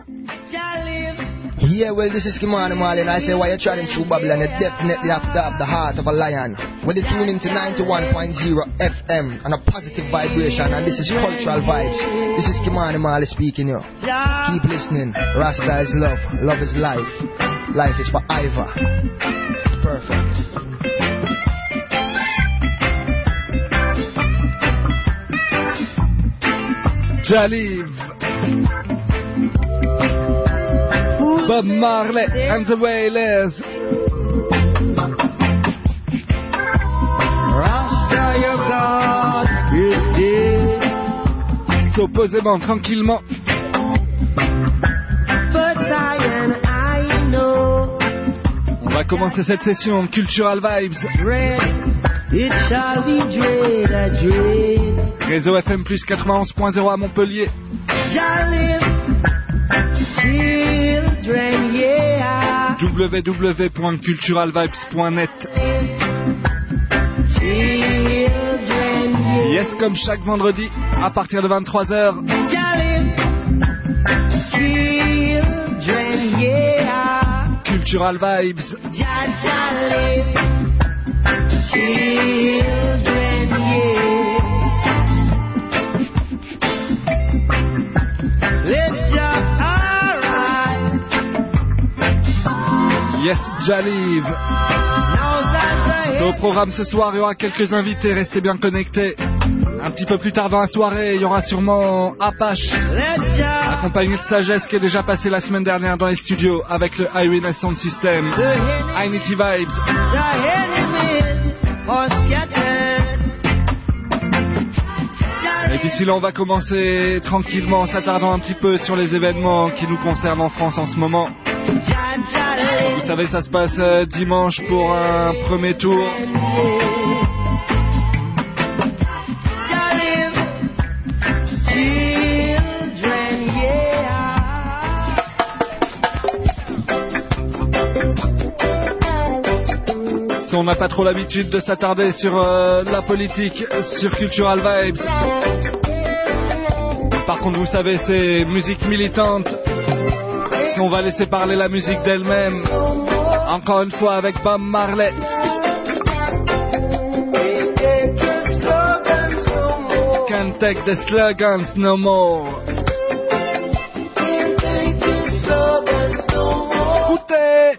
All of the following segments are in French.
Yeah, well, this is Kimani Marley, and I say, while you're trotting through Babylon, you definitely have to have the heart of a lion. When you tune into 91.0 FM and a positive vibration, and this is Cultural Vibes. This is Kimani Marley speaking, yo. Keep listening. Rasta is love. Love is life. Life is forever. Perfect. Jaliv, Bob Marley and the Wailers. Rasta, your God is dead. So posément, tranquillement. But I know. On va commencer cette session Cultural Vibes. It shall be dread, Réseau FM plus 91.0 à Montpellier. Children, yeah. www.culturalvibes.net. Children, yeah. Yes, comme chaque vendredi, à partir de 23h. Children, yeah. Cultural Vibes. Children, yeah. Let your arise. Yes, Jaliv. Au programme ce soir, il y aura quelques invités, restez bien connectés. Un petit peu plus tard dans la soirée, il y aura sûrement Apache, accompagné de Sagesse qui est déjà passé la semaine dernière dans les studios avec le Eyewitness Sound System. Unity Vibes. Et d'ici là, on va commencer tranquillement, s'attardant un petit peu sur les événements qui nous concernent en France en ce moment. Vous savez, ça se passe dimanche pour un premier tour. On n'a pas trop l'habitude de s'attarder sur la politique, sur Cultural Vibes. Par contre, vous savez, c'est musique militante. Si on va laisser parler la musique d'elle-même, encore une fois avec Bob Marley. Can't take the slogans no more. Écoutez!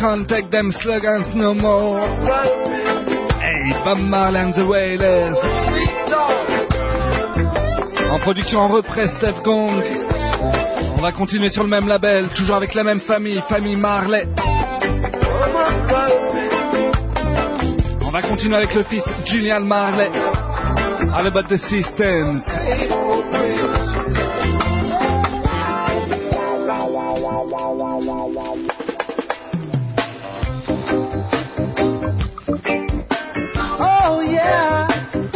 can't take them slogans no more. Hey, Bob Marley and the Wailers. En production en reprise, Steph Gong. On va continuer sur le même label, toujours avec la même famille, famille Marley. On va continuer avec le fils Julian Marley. All About the Systems. Oh yeah.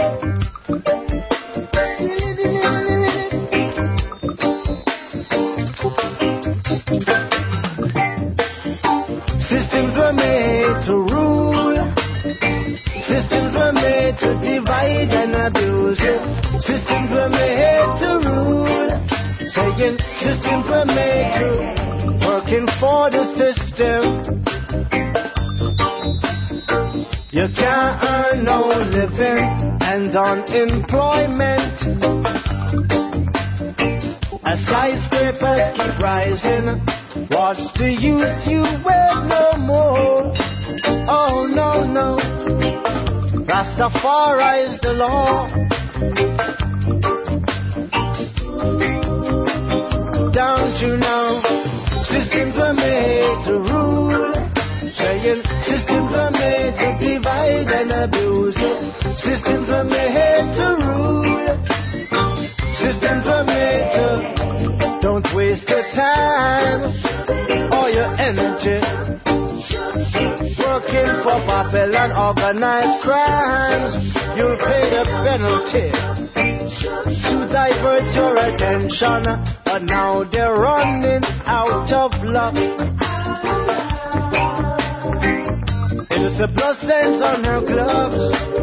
Systems were made to rule. Systems were made to divide and abuse. Systems were made to rule. Saying systems were made to working for the system. You can't earn no living and unemployment. As skyscrapers keep rising, what's the use you wear no more? Oh no, no. Rastafari's the law. Don't you know? Systems were made to rule. Saying systems were made to divide and abuse. Systems were made to rule. Systems were made to. Don't waste your time or your energy working for Babylon organized crimes. You'll pay the penalty to divert your attention, but now they're running out of luck. It's a plus sense on her gloves.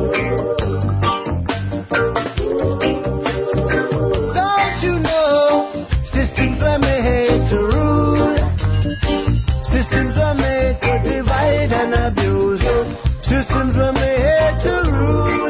Don't you know? Systems were made to rule. Systems were made to divide and abuse. Systems were made to rule.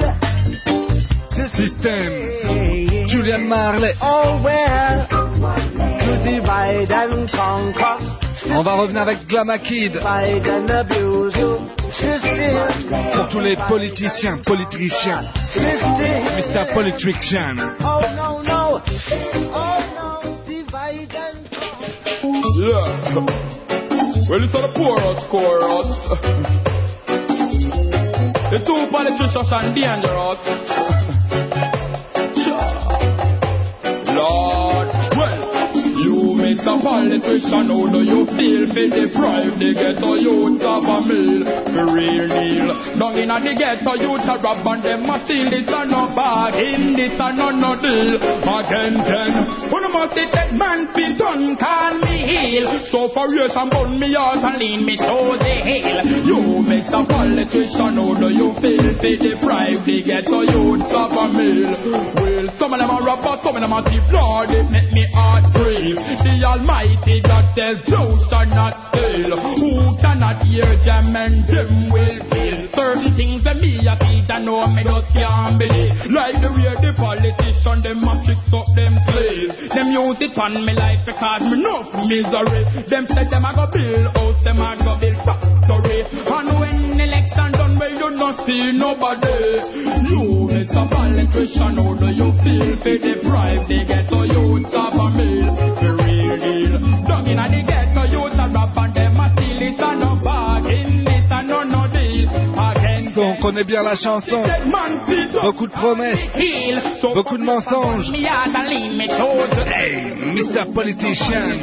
Systems. Julian Marley. Oh well, to divide and conquer. On va revenir avec Glama Kid. Divide and abuse. Pour tous les politiciens, politiciens. Mr. Politician. Oh no, no. Oh no. Divide and conquer. Yeah. Well, it's the chorus. The two politicians are dangerous. Lord, well, you Mr. Politician, how do you feel for deprive the ghetto youth of a meal? For real deal. Down in the ghetto youth a rob and them a steal. This a no bargain, this a no deal. Again, when I must take man fi done, call me heel. So for years and bun me out and lean me so the hill. You Mr. Politician, how do you feel for deprive the ghetto youth of a meal? Well, some of them are rob but some of them are thief. Lord, it make me heart grieve. The Almighty God says thou shalt not steal. Who cannot hear them and them will feel. Certain things that me a teach and know me just can't believe. Like the way the politician them a fix up them slaves. Them use it on me life because me know misery. Them say them a go build house, them a go build factory. And when election done, well you not see nobody. You Mr. Politician, how do you feel for deprive the ghetto youth of a meal? For real deal. Down in the ghetto youth a rap and them a steal. It a no bargain, it a no deal. Again, On connaît bien la chanson. Beaucoup de promesses, beaucoup de mensonges. Hey, Mr. Politician.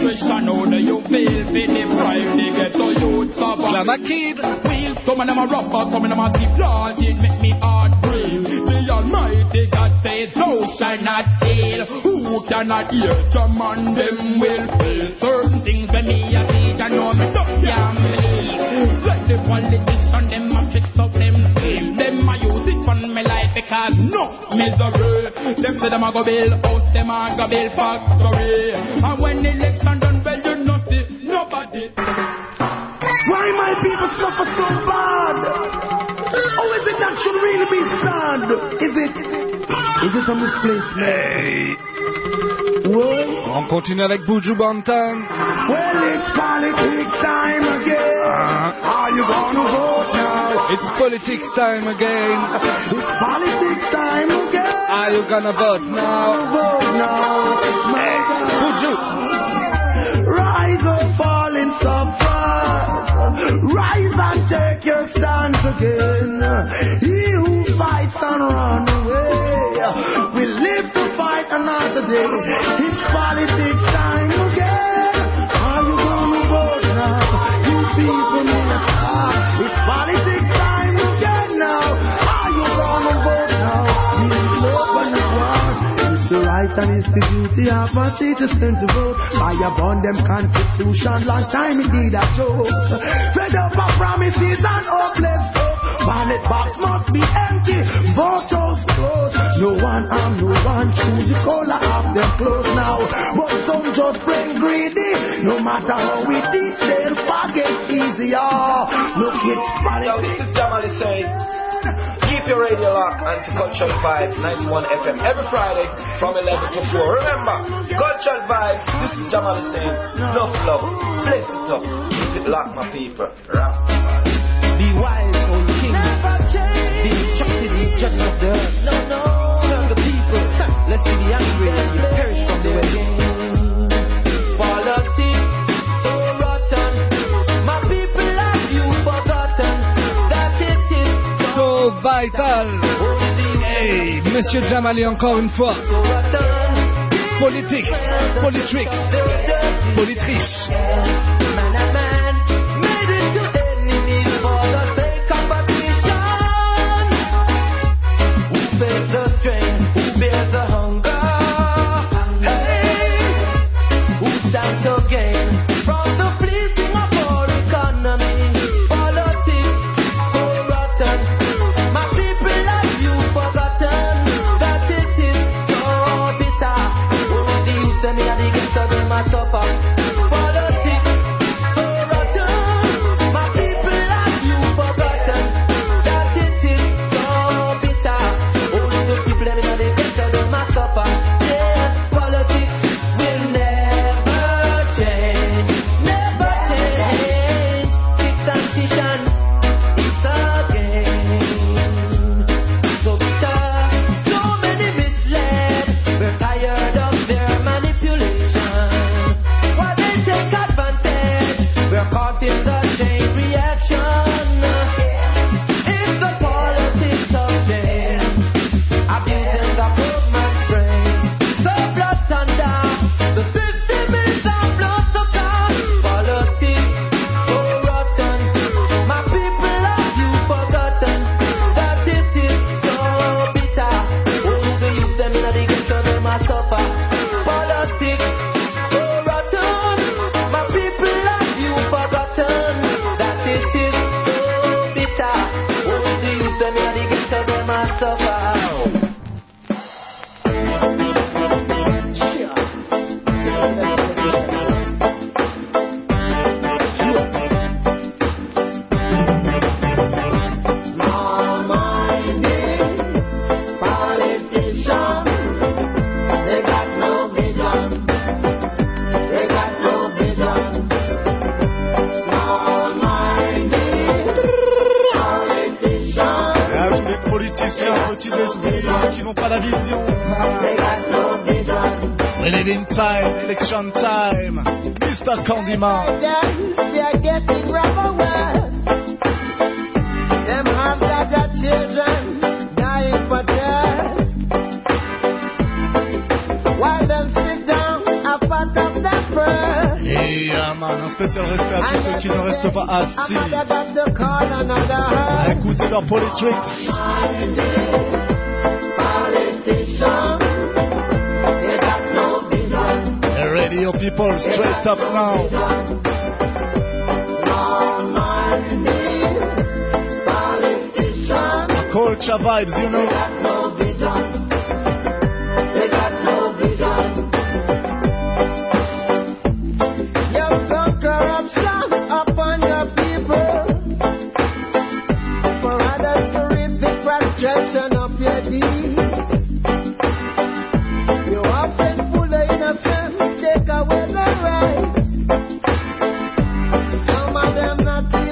Glama Kid. Some of them are rough, but some of them are deep. Lord, it make me heart breathe. The Almighty God says, thou shalt not steal. Who cannot hear? Command them will fail. Certain things when me a see, I know me don't can believe. Like the politician, them a fix up them scheme. Them a use it on me life because no misery. Them say them a go build house, them a go build factory. And when election done, well you no see nobody. Why my people suffer so bad? Oh, is it that should really be sad? Is it a misplacement? Hey. What? On continue avec Buju Banton. Well, it's politics time again. Are you gonna vote now? It's politics time again. It's politics time again. Are you gonna vote now? Vote now. My God. Would you? Rise up, falling suffrage. Rise and take your stance again. He who fights and run away will live to fight another day. It's politics time again. Are you gonna vote now? You people in the car. It's politics time again now. Are you gonna vote now? It's open the war. It's the right and it's the duty of our citizens to vote. Fire burn them constitution. Long time it did a joke. Fed up of promises and hopeless hope. Ballot box must be empty. Vote house closed. No one arm, no one choose the color of them clothes now. But some just plain greedy. No matter how we teach, they'll forget easier. Look, it's politics. Yo, this is Jamali saying, keep your radio locked and to Cultural Vibes 91 FM every Friday from 11 to 4. Remember, Cultural Vibes, this is Jamali saying, enough love, bless it up, keep it locked, my people. Rastafari. Be wise, O king. Never change. Be instructed, be judge of the earth. No. Serve the people. Lest you be angry and you perish from the way. Politics, so rotten. My people have you forgotten that it is So vital. Hey, Monsieur Jamali encore une fois. so rotten. Politics, politrix, politriche. Man and man made it to enemies for the sake of partition. Who bears the strain? Who bears the hunger? Hey, who stands to gain from the fleecing of our economy? Politics, so rotten. My people have you forgotten that it is so bitter. Only the youth and the against them a suffer. Politics, so rotten. My people have you forgotten that it is so bitter. Only the people and the against them a suffer. Yeah, politics will never change, never change. Dictation is a game. So bitter, so many misled. We're tired of their manipulation. While they take advantage, we're caught in the chain reaction. It's the politics of change, abusing the poor man's brain. The blood thunder, the system is a blood sucker. Politics, so rotten. My people have you forgotten that it is so bitter. Only the youth them in the ghetto them a suffer. Politics, so rotten. My people have you forgotten that it is so bitter. Only the youth them in the ghetto them a suffer. Small-minded politicians, they got no vision. They got no vision. Small-minded politicians, Des politiciens petits d'esprit qui n'ont pas la vision. they got no vision. Election time, election time. Mr. Candyman. They are getting rather worse. Them have lots of children dying for thirst. While them sit down and pack up their purse. Et man, un spécial respect à tous ceux qui ne restent pas assis Another got to call another à hurt. écouter leur politrix. Politicians, they got no vision. The radio people straight up now. Small-minded politicians, Culture vibes, you know. they got no vision. They got no vision. You some corruption upon the people, for others to reap the frustration of your deeds. You often pull the innocent, take away the rights. Some of them not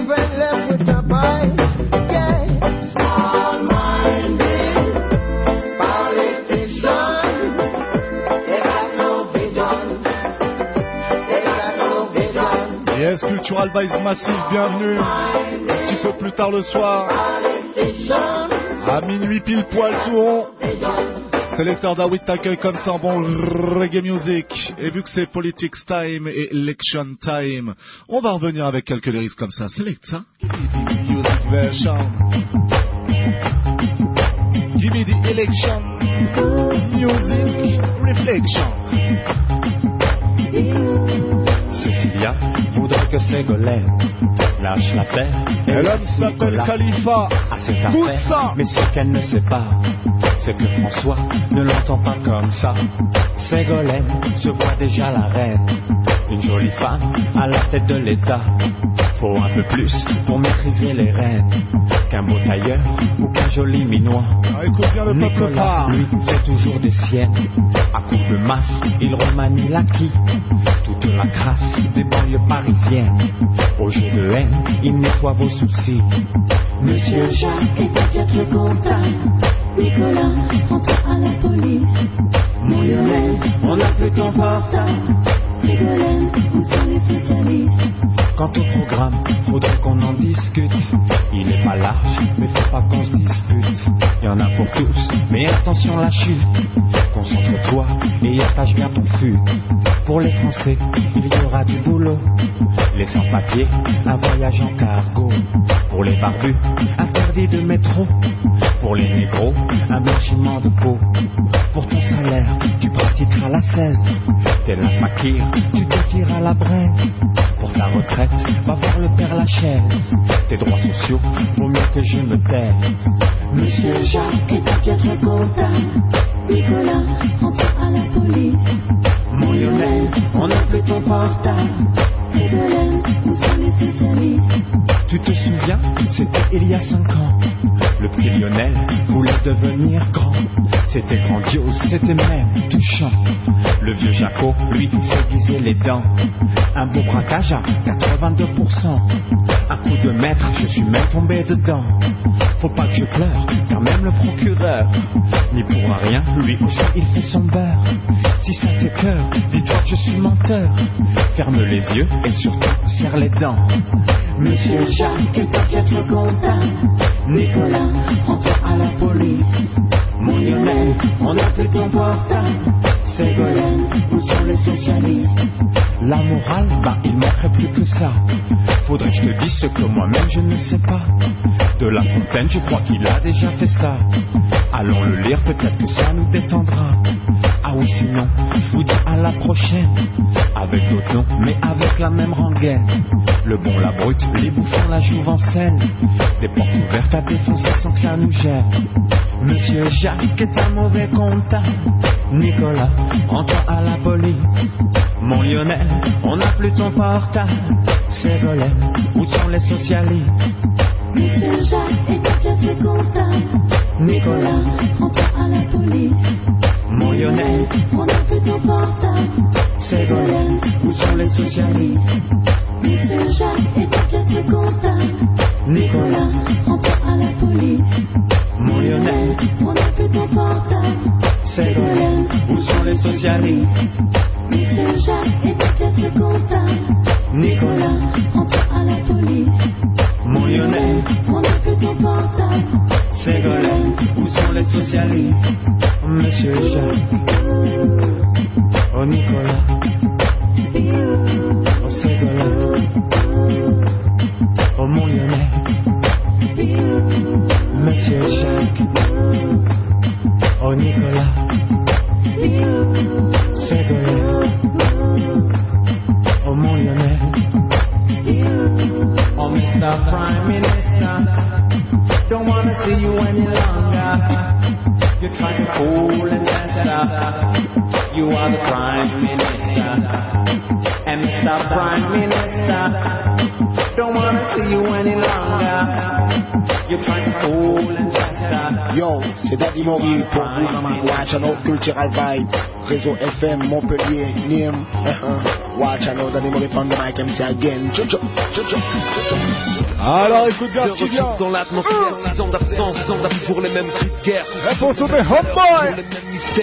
Cultural Vibes Massive, bienvenue. Un petit peu plus tard le soir, à minuit pile poil tout rond. Sélecteur David t'accueille comme ça en bon reggae music. Et vu que c'est politics time et election time, on va revenir avec quelques lyrics comme ça. Select ça. Music version. Give me the election. Music reflection. Cecilia voudrait que Ségolène lâche l'affaire. Et l'homme s'appelle Khalifa. À ses affaires, mais ce qu'elle ne sait pas, c'est que François ne l'entend pas comme ça. Ségolène se voit déjà la reine, une jolie femme à la tête de l'État. Faut un peu plus pour maîtriser les rênes qu'un beau tailleur ou qu'un joli minois. Écoute bien le peuple Nicolas, lui, fait toujours des siennes. À coups de masse, il remanie l'acquis. Toute la crasse des banlieues parisiennes. Au jeu de haine, il nettoie vos soucis. Monsieur Jacques est peut-être comptable. Nicolas, rends-toi à la police. Mon Lionel, on n'a plus ton portable. Ségolène, où sont les socialistes? Quant au programme, faudrait qu'on en discute. Il est pas large, mais faut pas qu'on se dispute. Y en a pour tous, mais attention la chute. Concentre-toi et attache bien ton fut. Pour les Français, il y aura du boulot. Les sans-papiers, un voyage en cargo. Pour les barbus, interdit de métro. Pour les négros, un blanchiment de peau. Pour ton salaire, tu pratiqueras la 16. T'es la fakir, tu défieras la braise. Pour ta retraite, va voir le Père Lachaise. Tes droits sociaux, vaut mieux que je me taise. Monsieur Jacques est peut-être comptable. Nicolas, rends-toi à la police. Mon Lionel, on n'a plus ton portable. Ségolène, où sont les socialistes? Tu te souviens, c'était il y a 5 ans. Le petit Lionel voulait devenir grand. C'était grandiose, c'était même touchant. Le vieux Jaco, lui, s'aiguisait les dents. Un beau braquage à 82%. Un coup de maître, je suis même tombé dedans. Faut pas que je pleure, car même le procureur n'y pourra rien, lui aussi il fait son beurre. Si ça t'écoeure, dis-toi que je suis menteur. Ferme les yeux et surtout serre les dents. Monsieur Jacques est peut-être comptable. Nicolas, rends-toi à la police. Mon Lionel, on n'a plus ton portable. Ségolène, où sont les socialistes? La morale, bah il manquerait plus que ça. Faudrait que je te dise ce que moi-même je ne sais pas. De La Fontaine, je crois qu'il a déjà fait ça. Allons le lire, peut-être que ça nous détendra. Ah oui, sinon, je vous dis à la prochaine. Avec d'autres noms, mais avec la même rengaine. Le bon, la brute, les bouffons, la jouvencelle. Des portes ouvertes à défoncer sans que ça nous gêne. Monsieur Jacques est un mauvais comptable. Nicolas, rends-toi à la police. Mon Lionel, on n'a plus ton portable. Ségolène, où sont les socialistes? Monsieur Jacques est peut-être comptable. Nicolas, rends-toi à la police. Mon Lionel, on n'a plus ton portable. Ségolène, où sont les socialistes? Monsieur Jacques est peut-être comptable. Nicolas, rends-toi à la police. Mon Lionel, on n'a plus ton portable. Ségolène, où sont les socialistes? Monsieur Jacques est peut-être comptable. Nicolas, rends-toi à la police. Mon Lionel, on n'a plus ton portable. Ségolène, où sont les socialistes? Monsieur Jacques, oh Nicolas, oh Ségolène, oh mon Lionel, Monsieur Jacques, oh Nicolas, Ségolène, oh mon Lionel, oh Mr. Prime Minister, don't wanna see you any longer. You're trying to fool and tester. You are the Prime Minister. And Mr. Prime Minister, don't wanna see you any longer. You're trying to fool and tester. Yo, c'est Daddy Mori pour vous. Watch and out Cultural Vibes. Réseau FM, Montpellier, Nîmes. Watch and out Daddy Mori from the mic MC again. Tchou tchou, tchou tchou, tchou tchou. Alors écoute bien ce qui vient. Dans l'atmosphère, 6 ans d'absence, 6 ans toujours les mêmes cris de guerre. Et pour tous mes homeboys, les mêmes mystères.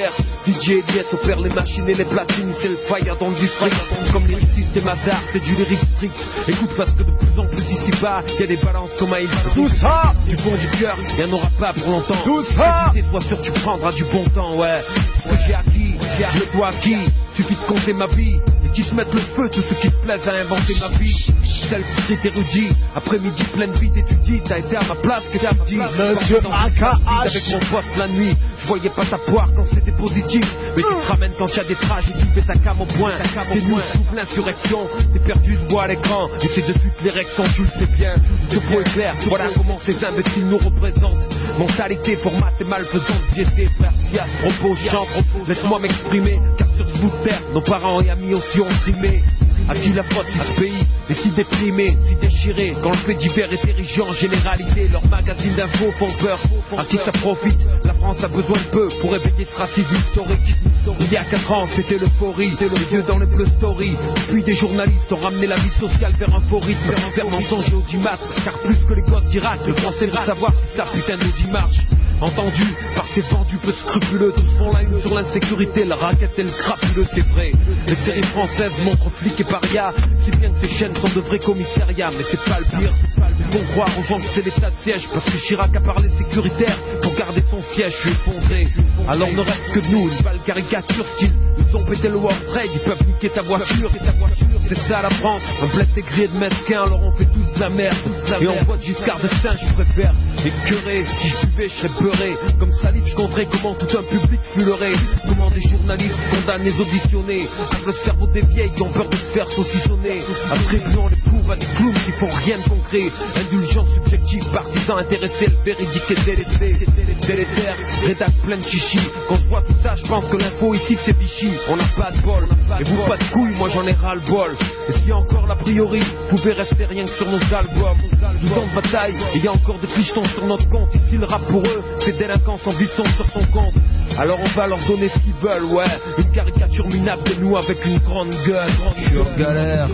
DJ Elias opère les machines et les platines. C'est le fire dans le district. Comme les systèmes hasard, c'est du lyric strict. Écoute parce que de plus en plus ici-bas, y'a des balances comme à Tout ça du fond du cœur, y'en aura pas pour longtemps. Tout ça sois sûr tu prendras du bon temps, ouais. Ce que j'ai acquis, je le dois à qui? Suffit de compter ma vie et qui se mettent le feu, tous ceux qui se plaisent à inventer ma vie. Celle-ci est érudit, après-midi pleine vie d'étudie. T'as été à ma place, que t'as dit. Monsieur AKH avec mon poste la nuit, je voyais pas ta poire quand c'était positif. Mais tu te ramènes quand y'a des trages et tu fais ta cam au point. T'es nul, souffle l'insurrection, t'es perdu, je vois à l'écran. Et c'est de suite l'érection, tu le sais bien. Ce point est clair, voilà comment ces imbéciles nous représentent. Mentalité, format et malfaisante, biaisée, frère, Sias, propos, chante. Laisse-moi m'exprimer, car sur ce bout de terre, nos parents et amis aussi ont trimé. À qui la faute si ce pays est si déprimé, si déchiré? Quand le fait divers est érigé en généralité, leurs magazines d'infos font peur. À qui ça profite? La France a besoin de peu pour éveiller ce racisme historique. Il y a 4 ans, c'était l'euphorie, les yeux dans les bleu story. Puis des journalistes ont ramené la vie sociale vers un faux rythme, faire mensonger au 10 mat. Car plus que les gosses d'Irak, le français veut savoir si ça putain de dimanche. Entendu par ces vendus peu scrupuleux, tous font la une sur l'insécurité, la raquette et le crapuleux, c'est vrai. Les séries françaises montrent flics et parias, si bien que ces chaînes sont de vrais commissariats, mais c'est pas le pire. Ils font croire aux gens que c'est l'état de siège, parce que Chirac a parlé sécuritaire pour garder son siège, je suis effondré. Alors ne reste que de nous, une balle caricature style, ils ont pété le World Trade, ils peuvent niquer ta voiture. C'est ça la France, un bled dégradé de mesquin, alors on fait tous de la merde. Et on vote Giscard d'Estaing, je préfère écœurer, si je buvais je serais beurré. Comme salive je compterais comment tout un public fut leurré. Comment des journalistes condamnés auditionnés avec le cerveau des vieilles qui ont peur de se faire saucissonner, attribuant les coups à des clowns qui font rien de concret. Indulgence subjective, partisans intéressés, le véridique est délaissé. Délétère, rédac plein de chichi. Quand je vois tout ça, je pense que l'info ici c'est Vichy. On n'a pas de bol, et vous pas de couilles, moi j'en ai ras le bol. Et s'il y a encore l'a priori, vous pouvez rester rien que sur nos albums. 12 ans de bataille, et il y a encore des clichetons sur notre compte. Ici le rap pour eux, c'est délinquants sans buisson sur son compte. Alors on va leur donner ce qu'ils veulent, ouais. Une caricature minable de nous avec une grande gueule. Je suis en galère,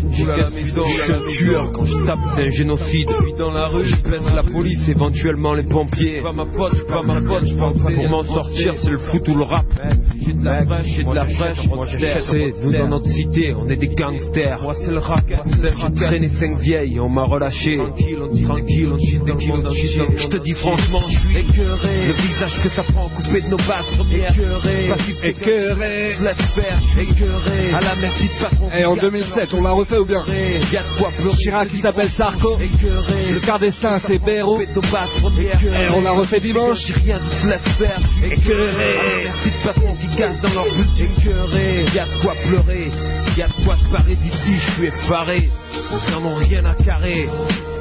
je suis un tueur. Quand je tape c'est un génocide. Je suis dans la rue, je baisse la police, éventuellement les pompiers. Pas ma faute, je pense pas. Pour m'en sortir c'est le foot ou le rap. J'ai de la fraîche, j'ai de la fraîche. Moi je sais, nous dans notre cité on est des gangsters. Moi c'est le rap, j'ai traîné 5 vieilles, on m'a relâché. Tranquille, on chie des kilos dans le chien. Je te dis franchement je suis écœuré. Le visage que ça prend coupé de nos bases premières. Écœuré, je laisse faire, je suis écœuré. À la merci de patron. Et en 2007 on l'a refait ou bien? Chirac qui s'appelle Sarko, le quart d'Estaing c'est Béraud. Et on l'a refait dimanche. J'ai rien de se laisse faire. Écœuré, merci de patron qui casse dans leur but. Écœuré, y'a de quoi pleurer, y'a de quoi se barrer d'ici, je suis effaré. Ils n'en ont rien à carrer.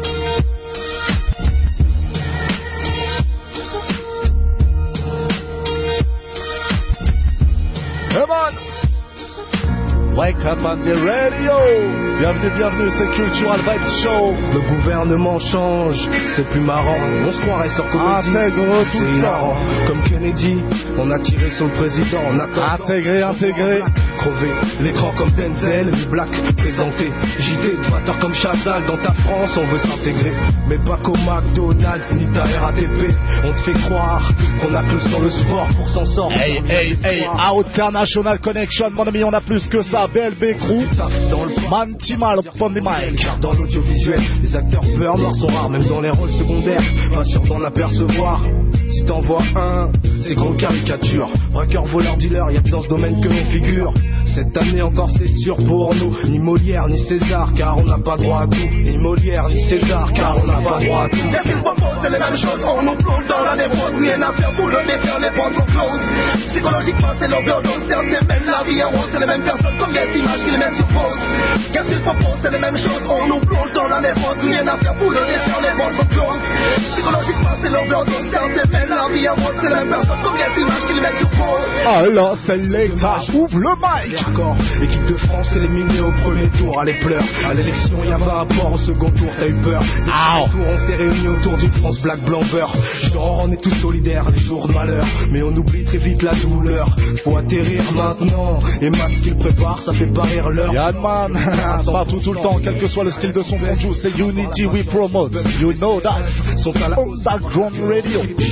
Come on! Wake up on the radio! Bienvenue, c'est Cultural Vibes Show. Le gouvernement change, c'est plus marrant. On se croirait sur Comédie. Intègre tout le temps. Comme Kennedy, on a tiré sur le président. On a intégré. Crevé l'écran comme Denzel, ni Black présenté. JT, batteur comme Chazal. Dans ta France, on veut s'intégrer. Mais pas qu'au McDonald's, ni ta RATP. On te fait croire qu'on a que sur le sport pour s'en sortir. Hey, International Connection, mon ami, on a plus que ça. BLB Crew, Mantimal, Pond des Mike. Dans l'audiovisuel, les acteurs peu noirs sont rares, même dans les rôles secondaires. Pas sûr d'en apercevoir. Si t'en vois un, c'est gros caricature. Braqueur, voleur, dealer, y'a que dans ce domaine que l'on figure. Cette année encore c'est sûr pour nous. Ni Molière, ni César, car on n'a pas droit à tout. Ni Molière, ni César, car on n'a pas droit à tout. Qu'est-ce qu'ils proposent, c'est les mêmes choses. On nous plonge dans la névrose. Rien à faire pour le défaire, les portes sont closes. Psychologiquement c'est l'overdose. Certains mènent la vie en rose. C'est les mêmes personnes, combien d'images qu'ils mettent sur pause. Qu'est-ce qu'ils proposent, c'est les mêmes choses. On nous plonge dans la névrose. Rien à faire pour le défaire, les portes sont closes. Psychologiquement c'est l'overdose. Certains mènent la vie en rose. C'est les mêmes personnes, combien d'images qu'ils mettent sur pause. Alors c'est l'État, ouvre le mic. Équipe de France éliminée au premier tour. Allez pleure, à l'élection y'a pas rapport. Au second tour t'as eu peur. Au tour on s'est réunis autour d'une France black blanc beurre. Genre on est tous solidaires les jours de malheur. Mais on oublie très vite la douleur. Faut atterrir maintenant. Et Max qu'il prépare ça fait pas rire l'heure. Yann partout tout le temps, quel que soit le style de son conjoint. C'est Unity we promote, you know that. Sont à la Underground Radio. J'ai entendu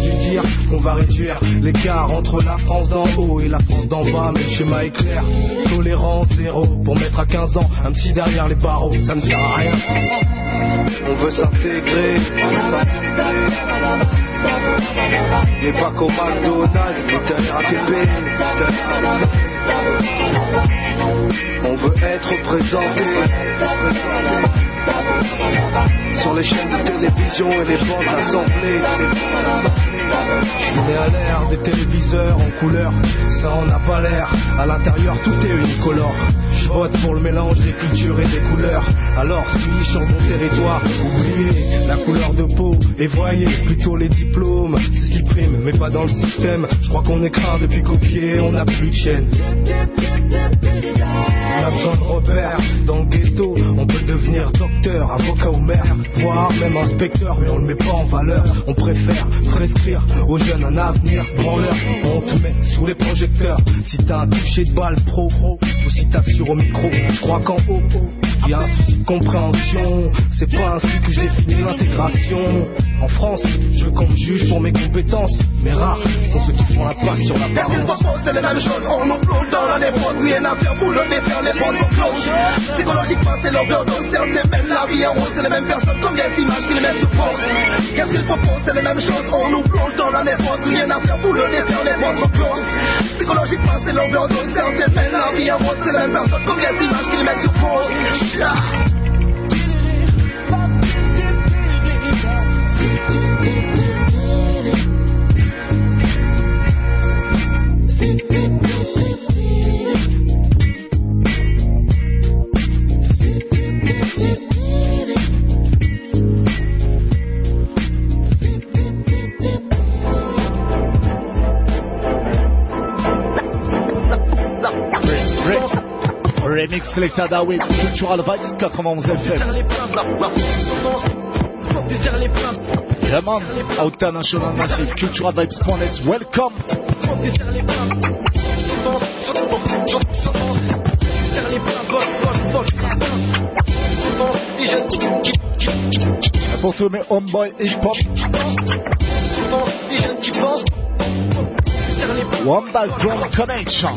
dû dire qu'on va réduire l'écart entre la France d'en haut et la France d'en bas, mais le schéma est clair. Tolérance zéro pour mettre à 15 ans un petit derrière les barreaux, ça ne sert à rien. On veut s'intégrer, mais pas qu'au McDonald's, mais à la RATP. On veut être représenté sur les chaînes de télévision et les bandes assemblées. On est à l'ère des téléviseurs en couleur, ça en a pas l'air. À l'intérieur tout est unicolore. Je vote pour le mélange des cultures et des couleurs. Alors suis-je sur mon territoire? Oubliez la couleur de peau et voyez plutôt les diplômes. C'est ce qui prime, mais pas dans le système. Je crois qu'on est craint depuis qu'au pied on n'a plus de chaîne. On a besoin de repères dans le ghetto. On peut devenir docteur, avocat ou maire, voire même inspecteur, mais on le met pas en valeur. On préfère prescrire aux jeunes un avenir branleur. On te met sous les projecteurs si t'as un toucher de balle pro ou si t'assures au micro. Je crois qu'en haut il y a un souci de compréhension. C'est pas ainsi que je définis l'intégration. En France, je veux qu'on me juge pour mes compétences, mais rares sont ceux qui font la passe sur la balance. C'est les mêmes choses, on nous plonge dans la névrose. Rien à faire pour le défaire, les bandes sont cloches. Psychologiquement c'est l'overdose, certains mènent la vie en rose. C'est les mêmes personnes, combien d'images qui les mettent sur pause. Qu'est-ce qu'ils proposent, c'est les mêmes choses, on nous plonge dans la névrose. Rien à faire pour le défaire, les bandes sont closes. Psychologiquement c'est l'overdose, certains mènent la vie en rose. C'est les mêmes personnes, combien d'images qui les mettent sur pause. Remix Selecta Dawe, Cultural Vibes 91 FM. Vraiment, International Massive, Cultural Vibes.net, welcome. Pour tous mes homeboys hip-hop. One Background Connection.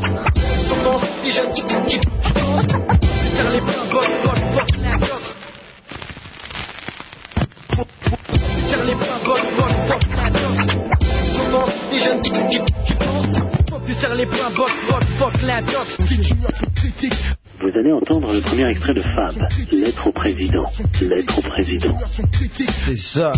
Vous allez entendre le premier extrait de Fab, Lettre au président. Lettre au président. C'est ça.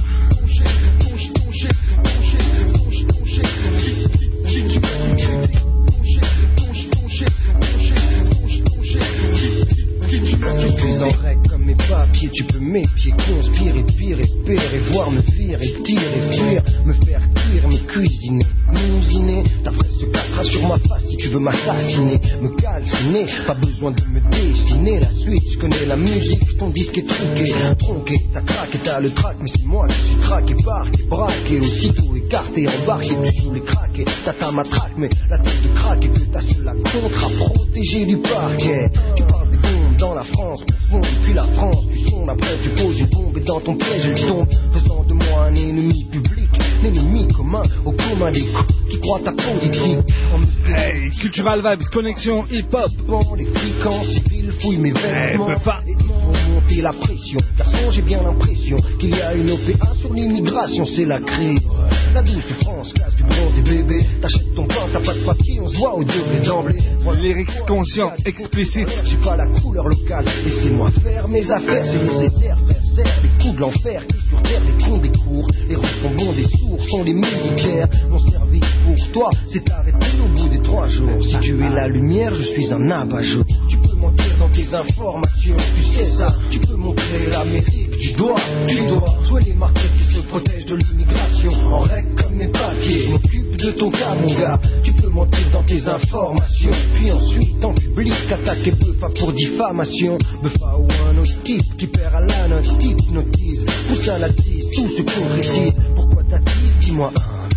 Tu en règle comme mes papiers, tu peux m'épier, conspirer, pire et pire, et voir me virer, tirer, fuir, me faire cuire, me cuisiner, m'usiner. Ta fraise se cassera sur ma face si tu veux m'assassiner, me calciner, pas besoin de me dessiner. La suite, je connais la musique, ton disque est truqué, tronqué, t'as craqué, t'as le trac, mais c'est moi qui suis traqué, parqué, braqué, aussitôt écarté, embarqué, tu joues les craqués, t'as ta matraque, mais la tête de craqué, que t'as seule la contre à protéger du parquet. Tu parles des bombes dans la France, profonde, puis la France, tu sondes, après tu poses une bombe et dans ton piège elle tombe, faisant de moi un ennemi public, l'ennemi commun, au commun des coups qui croient ta politique. Hey, Cultural Vibes, connexion hip-hop. Bon, les flics en civil fouillent mes vêtements, et ils font monter la pression. Garçon, j'ai bien l'impression qu'il y a une OPA sur l'immigration, c'est la crise. La douce France casse du bronze et bébé, t'achètes ton pain, t'as pas de papier, on se voit au degré d'emblée. Lyrics conscients, explicites. J'ai pas la couleur locale, laissez-moi faire mes affaires, c'est nécessaire, faire les coups de l'enfer, qui sur terre, les cons des cours, les bons des sourds sont les militaires. Mon service pour toi, c'est arrêté au bout des 3 jours. Si tu es la lumière, je suis un abat-jour. Tu peux mentir dans tes informations, tu sais ça. Tu peux montrer l'Amérique du doigt, jouer les marqués qui se protègent de l'immigration. En règle comme mes papiers, je m'occupe de ton cas, mon gars. Tu peux mentir dans tes informations, puis ensuite en public attaquer Beufa pour diffamation. Beufa ou un autre type qui perd à la note, hypnotise, pousse à la tise, tout se concrétise. Pourquoi t'attises? Dis-moi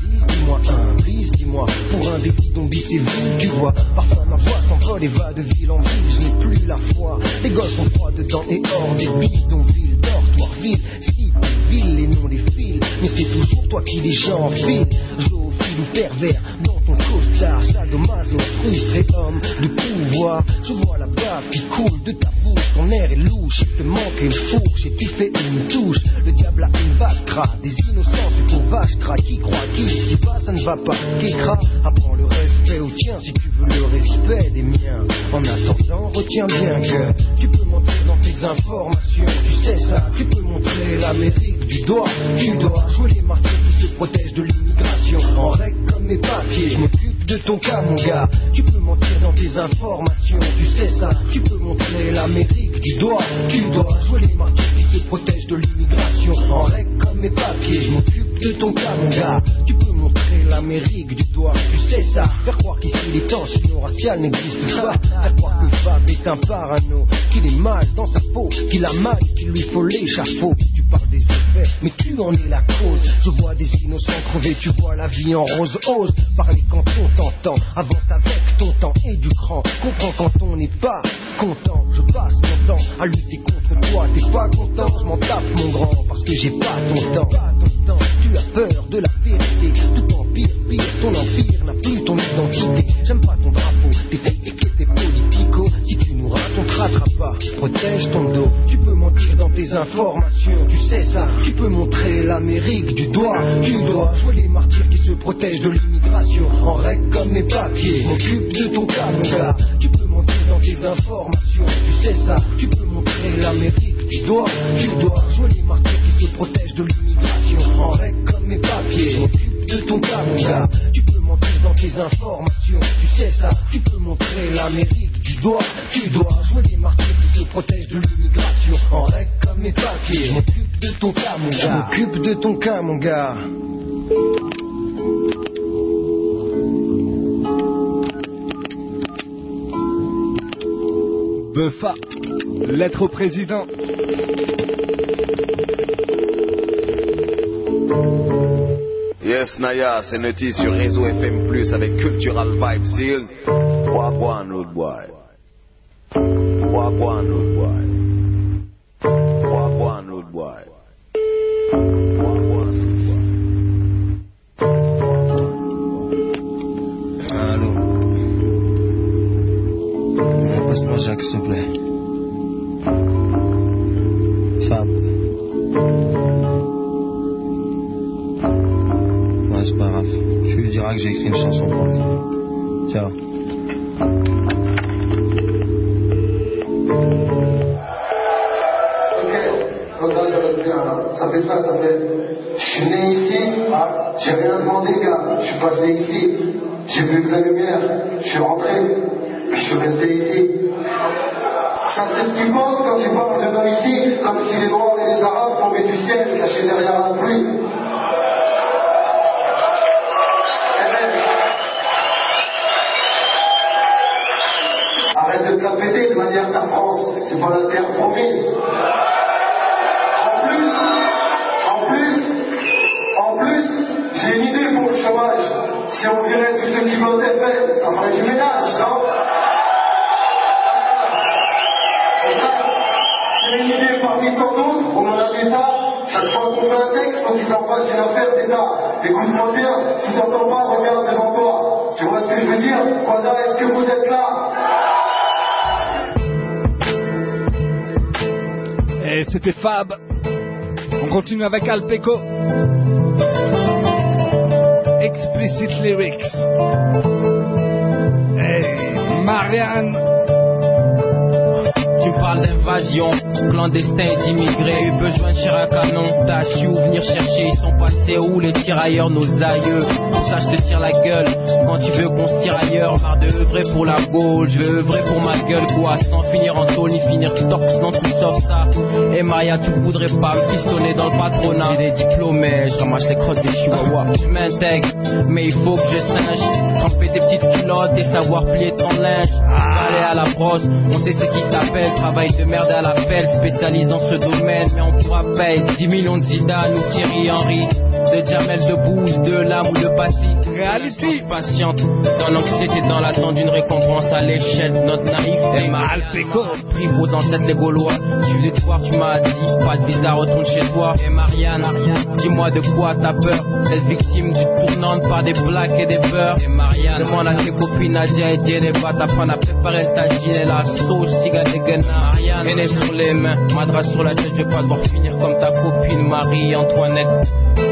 dis-moi, pour un défi dont bis et ville, tu vois. Parfois ma voix s'envole et va de ville en ville, je n'ai plus la foi. Les gosses sont froids dedans et hors des bidonvilles, dortoirs vides, sites, villes et non les fils. mais c'est toujours toi qui les gens enfilent. Zoophile ou pervers dans ton costard, sadomaso, frustré homme de pouvoir. Je vois la bave qui coule de ta bouche, ton air est louche, il te manque une fourche et tu fais une touche. Le diable a une vache cra, des innocents c'est pour vache cra. Qui croit qu'ici bas ça ne va pas, qu'écra. Apprends le respect au tien si tu veux le respect des miens. En attendant, retiens bien que tu peux mentir dans tes informations, tu sais ça. Tu peux montrer l'Amérique du doigt, tu dois jouer les martyrs qui se protègent de l'immigration. En règle comme mes papiers, je m'occupe de ton cas mon gars. Tu peux mentir dans tes informations, tu sais ça. Tu peux montrer l'Amérique du doigt, tu dois jouer les martyrs qui se protègent de l'immigration. En règle comme mes papiers, je m'occupe de ton cas mon gars. Tu peux montrer l'Amérique du doigt, tu sais ça. Faire croire qu'ici les tensions raciales n'existent pas. Faire croire que Fab est un parano, qu'il est mal dans sa peau, qu'il a mal, qu'il lui faut l'échafaud. Tu parles des effets, mais tu en es la cause. Je vois des innocents crever, tu vois la vie en rose. Ose parler quand on t'entend, avance avec ton temps et du cran. Comprends quand on n'est pas content. Je passe mon temps à lutter contre toi. T'es pas content, je m'en tape mon grand, parce que j'ai pas ton temps. Tu as peur de la vérité, tout empire, pire, ton empire n'a plus ton identité. J'aime pas ton drapeau, tes fake et tes politico. Si tu nous rates, on te rattrape pas. Protège ton dos, tu peux mentir dans tes informations, tu sais ça. Tu peux montrer l'Amérique du doigt, tu dois jouer les martyrs qui se protègent de l'immigration. En règle comme mes papiers, m'occupe de ton cas mon gars. Tu peux mentir dans tes informations, tu sais ça. Tu peux montrer l'Amérique du doigt, tu dois jouer les martyrs qui se protègent de l'immigration. En règle comme mes papiers, m'occupe de ton cas mon gars. Tu peux mentir dans tes informations, tu sais ça. Tu peux montrer l'Amérique du doigt, tu dois jouer les martyrs qui se protègent de l'immigration. En règle comme mes papiers, je m'occupe de ton cas mon gars. Je m'occupe de ton cas mon gars. Buffa, lettre au président. Yes, Naya, c'est Nutty sur Réseau FM Plus avec Cultural Vibes Seal. Wagwan, Road Boy. Wagwan, Road Boy. Wagwan, Road Boy. Allô. Passe-moi Jacques, s'il te plaît. Fab. Ouais, c'est pas grave. Tu lui diras que j'ai écrit une chanson pour lui. Ciao. Ça fait ça fait. Je suis né ici, ah, j'ai rien demandé, gars. Je suis passé ici, j'ai vu que la lumière, je suis rentré, je suis resté ici. Ça c'est ce qu'ils pensent quand tu parles de nous ici, comme si les Noirs et les Arabes tombaient du ciel, cachés derrière la pluie. Arrête de te la péter de manière ta France, c'est pas la terre promise. En plus, j'ai une idée pour le chômage. Si on virait tous ceux qui votent FN, ça ferait du ménage, non? J'ai une idée parmi tant d'autres, on en a des tas. Chaque fois qu'on fait un texte, faut qu'ils en fassent une affaire d'État. Écoute-moi bien, si t'entends pas, regarde devant toi. Tu vois ce que je veux dire? Kwanda, est-ce que vous êtes là? Et c'était Fab. On continue avec Alpeco. Explicit Lyrics. Hey, Marianne. Tu me parles d'invasion, clandestin d'immigrés. Eux besoin de tirer un canon, t'as su où venir chercher. Ils sont passés où les tirailleurs, nos aïeux. Pour ça je te tire la gueule, quand tu veux qu'on se tire ailleurs. Marre de œuvrer pour la Gaule, je veux œuvrer pour ma gueule quoi. Sans finir en tôle, ni finir torx, non tout sauf ça. Et Maria, tu voudrais pas me pistonner dans le patronat. J'ai des diplômés, je ramasse les crottes des chihuahuas. Je m'intègre, mais il faut que je singe. Tremper des petites culottes et savoir plier ton linge. Aller à la brosse, on sait ce qui t'appelle. Travail de merde à la pelle, spécialise dans ce domaine. Mais on pourra payer 10 millions de Zidane ou Thierry Henry. De Jamel, de Bouze, de Lam ou de Passy. Reality. Patiente, dans l'anxiété, dans l'attente d'une récompense à l'échelle de notre naïveté. Pris vos ancêtres les Gaulois. Je suis venu te voir, tu m'as dit, pas de visa, retourne chez toi. Et Marianne, dis-moi de quoi t'as peur. Cette victime du tournant par des blagues et des beurres. Et Marianne, demande à tes copines Nadia et Djeneba, t'apprends à préparer le tagine et la sauce, cigare des guenards. Marianne, aînée sur les mains, madras sur la tête, je vais pas devoir finir comme ta copine Marie-Antoinette.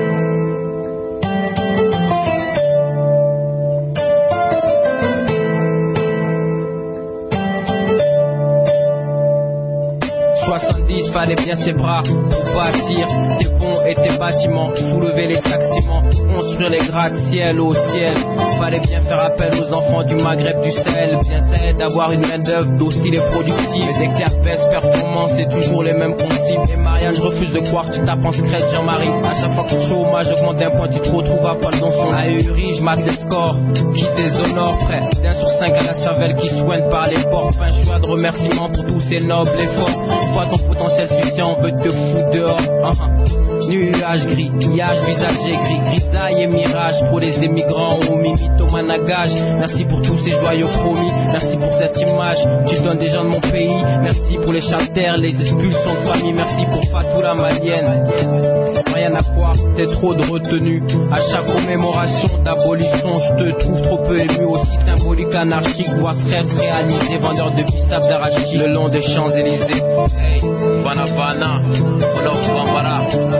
Fallait bien ses bras pour bâtir tes ponts et tes bâtiments, soulever les sacs ciment, construire les gratte-ciel au ciel. Fallait bien faire appel aux enfants du Maghreb, du Sahel. Bien ça aide d'avoir une main d'œuvre docile et productive. Mais dès qu'il y a baisse performance, c'est toujours les mêmes consignes. Et Marianne, je refuse de croire que tu tapes en secret Jean-Marie. À chaque fois que le chômage augmente d'un point, tu te retrouves à poil dans son ahuri. Je mate les scores, qui déshonore près d'un sur 5 à la cervelle qui soigne par les portes. Fin choix de remerciements pour tous ces nobles efforts. Vois ton potentiel suffisant, on veut te foutre dehors. Nuage gris, nuage visage gris, grisaille et mirage pour les émigrants au mimito managage. Merci pour tous ces joyaux promis, merci pour cette image. Tu donnes des gens de mon pays, merci pour les charters, les expulsions de famille, merci pour Fatou la malienne. Rien à croire, t'es trop de retenue. À chaque commémoration d'abolition, je te trouve trop peu ému, aussi symbolique, anarchique. Voir ce rêve se réaliser, vendeur de bissap d'arachide le long des Champs-Élysées. Hey, Banabana, Olof Bambara.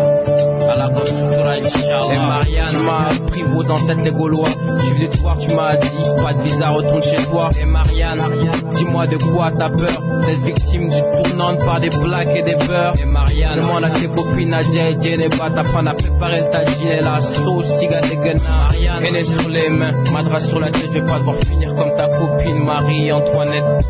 Et Marianne m'a appris vos ancêtres les Gaulois. Je suis venu te voir, tu m'as dit, pas de visa, retourne chez toi. Et Marianne, dis-moi de quoi t'as peur. Cette victime du tournant par des blagues et des beurres. Et Marianne, demande à tes copines Nadia et Djeneba, t'apprends à préparer le tagine et la sauce, cigare des guenards. Marianne, aînée sur les mains, madras sur la tête, je vais pas devoir finir comme ta copine Marie-Antoinette.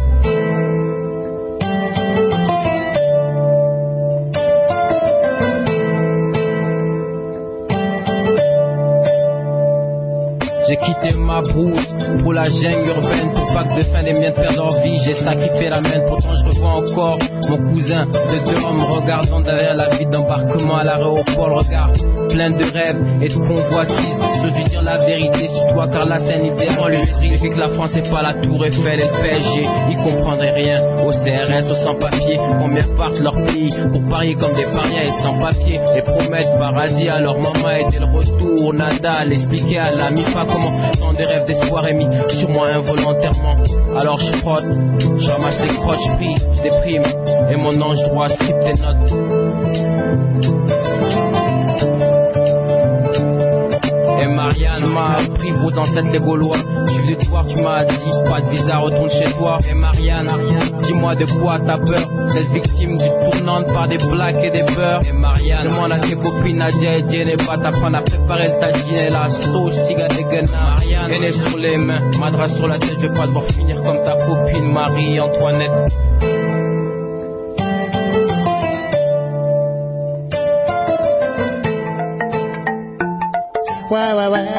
J'ai quitté ma brousse pour la jungle urbaine, pour pas que de fin les miennes perdent leur vie. J'ai sacrifié la mienne, pourtant je revois encore mon cousin de deux hommes regardant derrière la vie d'embarquement à l'aéroport. Le regard plein de rêves et de convoitises. Je veux dire la vérité sur toi car la scène idéale lui fait que la France n'est pas la Tour Eiffel et le PSG. Ils comprendraient rien au CRS, aux sans-papiers. Combien partent leur pays pour parier comme des parias et sans-papiers et promettent paradis à leur maman et dès le retour nada. L'expliquer à la MIFA comment tant des rêves d'espoir émis sur moi involontairement. Alors je frotte, je ramasse les crottes, je prie, je déprime et mon ange droit skip tes notes. Et Marianne m'a appris vos ancêtres les Gaulois. Je suis venu te voir, tu m'as dit, pas de visa, retourne chez toi. Et Marianne, dis-moi de quoi t'as peur. Cette victime du tournant par des blagues et des beurres. Et Marianne, demande à tes copines Nadia et Djeneba, t'apprends à préparer le tagine et la sauce, cigare des guenards. Marianne, aînée sur les mains, madras sur la tête, je vais pas devoir finir comme ta copine Marie-Antoinette. Ouais, ouais, ouais.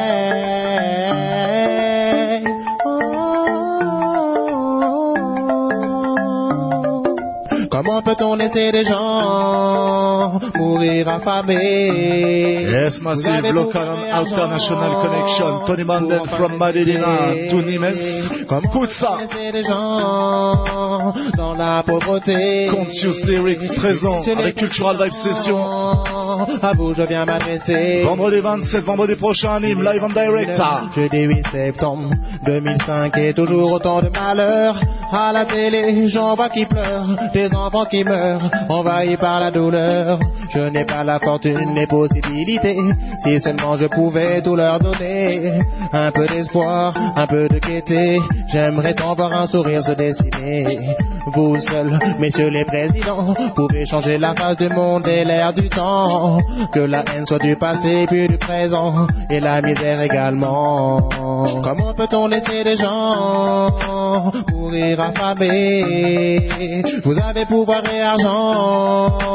Comment peut-on laisser des gens mourir affamés? Yes, massive local and international connection. Tony Manden from Madinina to Nimes. Comme écoute ça. Laisser des gens dans la pauvreté. Conscious Lyrics présent avec Cultural Vibe Session. À vous je viens m'adresser. Vendredi 27, vendredi prochain à Nîmes, live and direct. Jeudi 8 septembre 2005 et toujours autant de malheur. À la télé, j'en vois qui pleurent, des enfants qui meurent, envahis par la douleur. Je n'ai pas la fortune, les possibilités, si seulement je pouvais tout leur donner. Un peu d'espoir, un peu de gaieté, j'aimerais tant voir un sourire se dessiner. Vous seuls, messieurs les présidents, pouvez changer la face du monde et l'air du temps. Que la haine soit du passé puis du présent, et la misère également. Comment peut-on laisser des gens mourir affamés? Vous avez pouvoir et argent,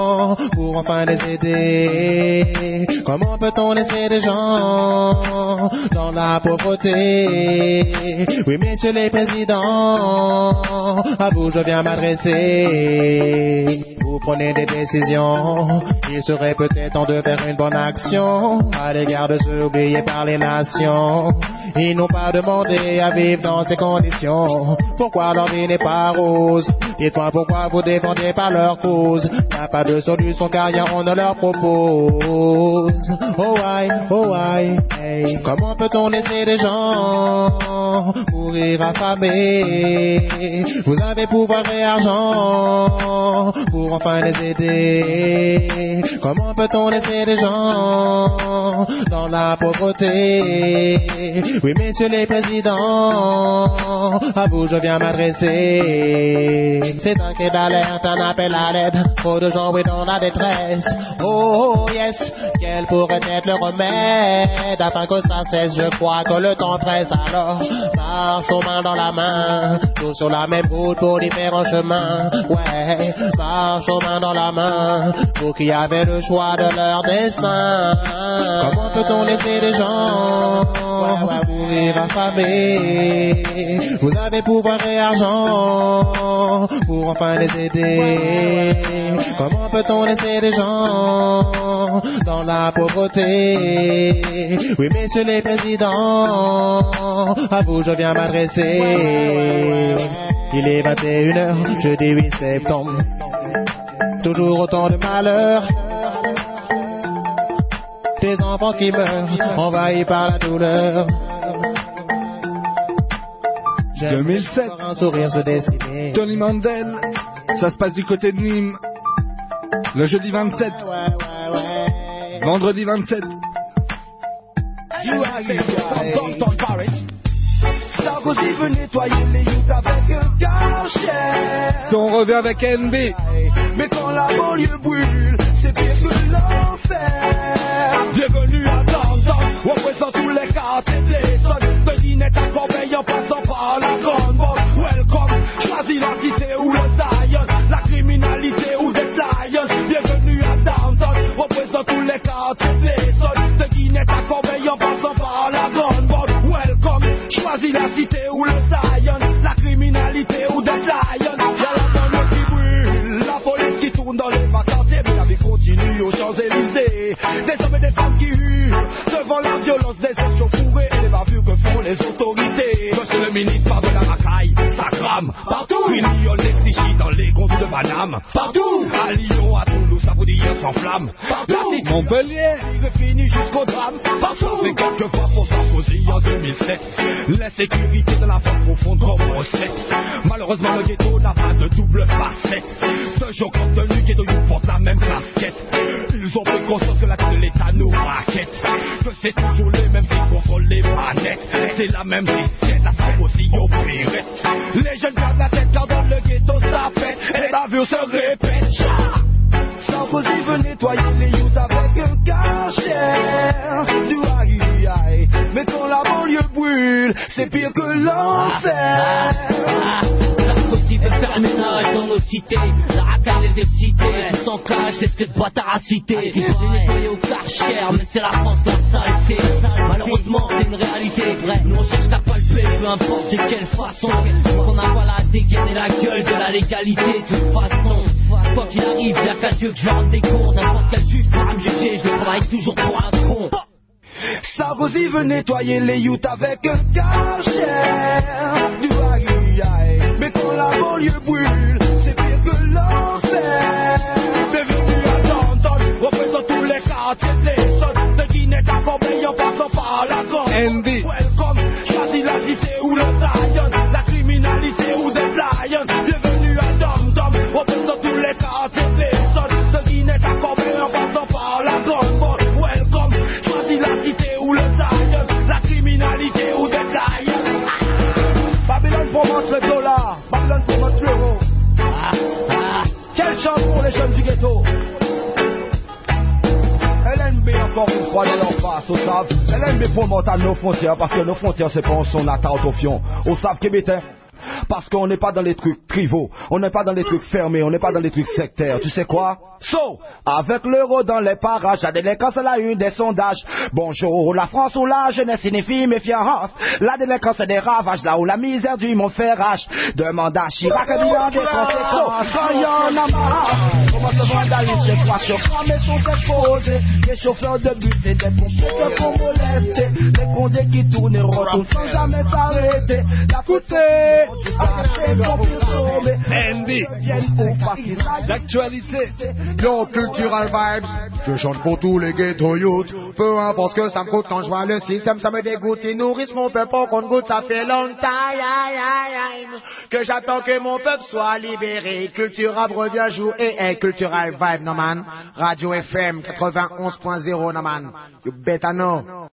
pour enfin les aider. Comment peut-on laisser des gens dans la pauvreté? Oui, messieurs les présidents, à vous je viens m'adresser. Vous prenez des décisions, il serait peut-être temps de faire une bonne action à l'égard de ceux oubliés par les nations. Ils n'ont pas demandé à vivre dans ces conditions. Pourquoi leur vie n'est pas rose? Dites-moi pourquoi vous défendez pas leur cause. Y'a pas de solution car rien on ne leur propose. Oh why, hey. Comment peut-on laisser des gens mourir affamés? Vous avez pouvoir et argent pour enfin les aider. Comment peut-on laisser des gens dans la pauvreté? Oui, messieurs les présidents, à vous je viens m'adresser. C'est un cri d'alerte, un appel à l'aide. Trop de gens, oui, dans la détresse. Oh, yes, quel pourrait être le remède afin que ça cesse? Je crois que le temps presse. Alors, marchons main dans la main, tous sur la même route pour différents chemins. Ouais, marchons main dans la main, vous qui avez le choix de leur destin. Comment peut-on laisser des gens mourir affamés? Vous avez pouvoir et argent pour enfin les aider. Comment peut-on laisser des gens dans la pauvreté? Oui, messieurs les présidents, à vous je viens m'adresser. Il est 21h, jeudi 8 septembre. Toujours autant de malheurs, des enfants qui meurent, envahis par la douleur. 2007, un sourire se dessiner. Tony Mandel, ça se passe du côté de Nîmes. Le jeudi 27, vendredi 27. Sarkozy veut nettoyer les youths avec un cachet. On revient avec NB. Mais quand la banlieue brûle, c'est pire que l'enfer. Bienvenue à Downtown, représente tous les quartiers de l'Essonne. De Ginette à Corbeil en passant par la grande banque. Welcome, choisis la cité ou le Zion, la criminalité ou des Lions. Bienvenue à Downtown, représente tous les quartiers de l'Essonne. De Ginette à Corbeil en passant par la grande banque. Welcome, choisis la cité ou le Zion, la criminalité ou des Lions. Y'a la banlieue qui brûle, la police qui tourne dans les vacances, mais la vie continue aux Champs-Élysées. Des hommes et des femmes qui hurlent devant la violence des échauffourées et les bavures que font les autorités. Monsieur le ministre parle de la racaille, ça crame partout. Une lionne des clichés dans les contours de Paname, partout. À Lyon, à Toulouse, ça vous dit s'enflamme partout. Montpellier, il finit jusqu'au drame partout. Mais quelquefois pour Sarkozy en 2007, l'insécurité de la force profonde comme recette. Malheureusement le ghetto n'a pas de double facette. Ce jour comme de nuit, ghetto you porte la même casquette. Ils ont pris conscience que la tête de l'État nous raquette, que c'est toujours les mêmes qui contrôlent les manettes. C'est la même système, la Sarkozy au pirate. Les jeunes gardent la tête quand dans le ghetto ça pète, et les bavures se répètent. Sarkozy veut nettoyer les youths avec un cachet. Du aïe, mais quand la banlieue brûle, c'est pire que l'enfer. Sarkozy veut faire le ménage dans nos cités. La racaille les excités, tous en cage, c'est ce que ce bâtard a cité. Les nettoyer au Karcher, mais c'est la France la saleté. Malheureusement, c'est une réalité vraie. Nous on cherche qu'à palper, peu importe de quelle façon. Qu'on n'a pas la dégaine et la gueule de la légalité. De toute façon, quoi qu'il arrive, y'a qu'à Dieu que je rende des comptes. N'importe quel juge pourra me juger, je le travaille toujours pour un con. Sarkozy veut nettoyer les youths avec un cachet. Du aïe, mais quand la banlieue brûle, c'est pire que l'enfer. Bienvenue à Downtown, représente tous les quartiers de l'Essonne. De Ginette à Corbeil en passant par la grande. Welcome, choisis la cité ou le Zion, la criminalité ou des Lions. Bienvenue à Downtown, représente tous les quartiers de l'Essonne. De Ginette à Corbeil en passant par la grande. Welcome, choisis la cité ou le Zion, la criminalité ou des Lions. Babylone promote le dollar, Babylone promote l'euro. Quelle chance pour les jeunes du ghetto. LNB encore une fois de leur face, au savent. LNB promote à nos frontières parce que nos frontières c'est pas son atteinte au fion. Au savent québécois. parce qu'on n'est pas dans les trucs trivaux, on n'est pas dans les trucs fermés, on n'est pas dans les trucs sectaires. Tu sais quoi? So, avec l'euro dans les parages, la délinquance est la une des sondages. Bonjour, la France où la jeunesse signifie méfiance. La délinquance est des ravages, là où la misère du monde fait rage. Demande à Chirac un bilan des conséquences. Quand y en a marre, comment se vandalise les voitures, quand mes sont exposés. Les chauffeurs de bus et des pompiers qui font molester. Les condés qui tournent et retournent sans jamais s'arrêter. La coûtée, l'actualité. Yo, Cultural Vibes, je chante pour tous les ghetto youth. Peu importe ce que ça me coûte quand je vois le système, ça me dégoûte. Ils nourrissent mon peuple pour qu'on goûte, ça fait longtemps que j'attends que mon peuple soit libéré. Cultural revient jouer, Cultural Vibe, no man. Radio FM 91.0, no man. You better know.